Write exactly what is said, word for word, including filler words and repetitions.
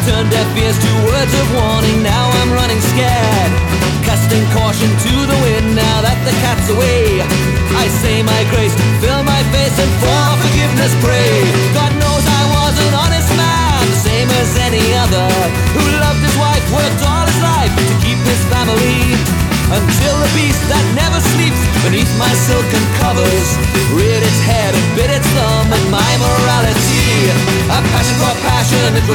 turned deaf ears to words of warning. Now I'm running scared, casting caution to the wind. Now that the cat's away, I say my grace, fill my face, and for forgiveness pray. God knows I was an honest man, the same as any other, who loved his wife, worked all his life to keep his family, until the beast that never sleeps beneath my silken covers reared its head and bit its thumb at my morality. A passion for passion, it